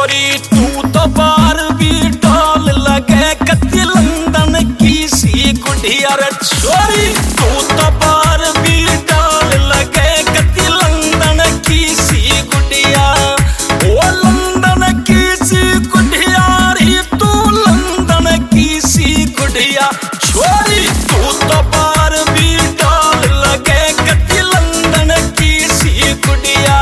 छोरी तू तो बार भी डॉल लगे कति लंदन की सी गुड़िया रे छोरी तू तो बार भी डॉल लगे कति लंदन की सी गुड़िया ओ लंदन की सी गुड़िया री तू लंदन की सी गुड़िया छोरी तू तो बार भी डॉल लगे कति लंदन की सी गुड़िया।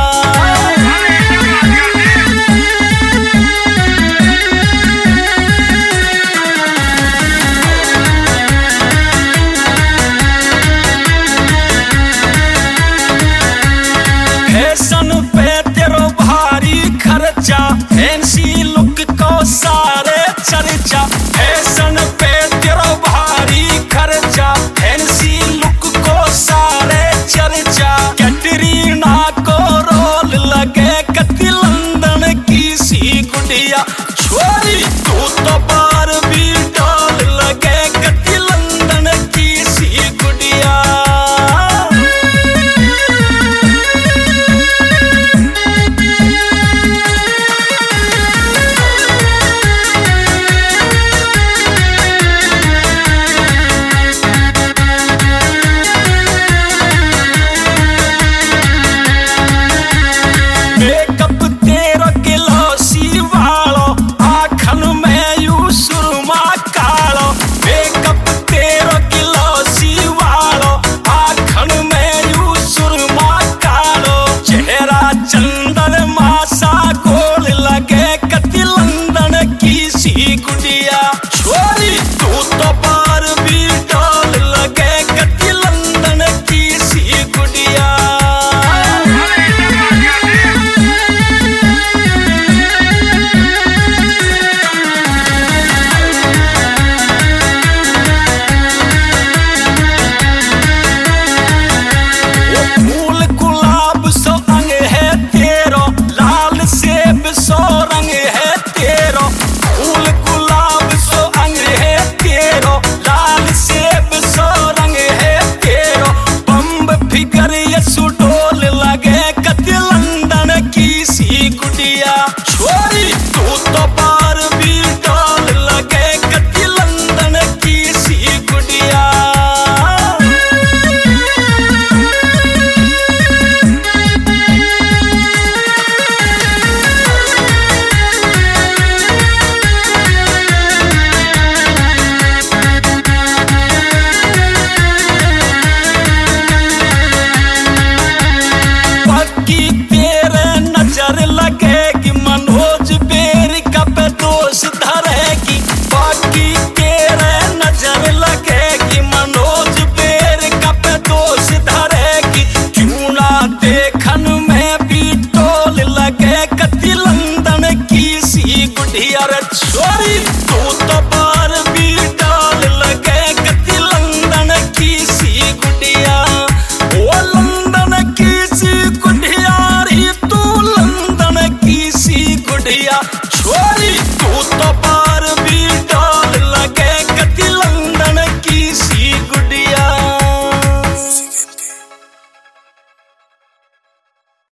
फैशन पे तेरो भारी खर्चा फैंसी लुक को सारे चर्चा फैशन पे तेरो भारी खर्चा फैंसी लुक को सारे चर्चा कैटरीना को रोल लगे कति लंदन की सी गुड़िया छोरी तू तो बार भी डॉल लगे कति लंदन की सी गुड़िया। मेकअप तेरो गिलोसी वालो आँखन में यू सुरमा कालो मेकअप तेरो गिलोसी वालो आँखन में यू सुरमा कालो चेहरा चंदन मासा गोल लगे कति लंदन की सी गुड़िया छोरी तू तो बार भी डॉल लगे कति लंदन की सी गुड़िया। फूल गुलाब सो अंग है तेरो लाल सेब सो रंग है तेरो फूल गुलाब सो अंग है तेरो लाल सेब सो रंग है तेरो बम्ब फिगर यसु डोल लगे कति लंदन की सी गुड़िया छोरी तू तो बार भी डॉल लगे कति लंदन की सी गुड़िया। पक्की तेरे नजर लगेगी मनोज बेरी का पे दोष धरेगी पक्की तेरे नजर लगेगी मनोज बेरी का पे दोष धरेगी क्यों ना देखन में भी टोल लगे कति लंदन की सी गुड़िया रे छोरी तू तो बार भी डॉल लगे कति लंदन की सी गुड़िया ओ लंदन की सी गुड़िया री तू लंदन की सी गुड़िया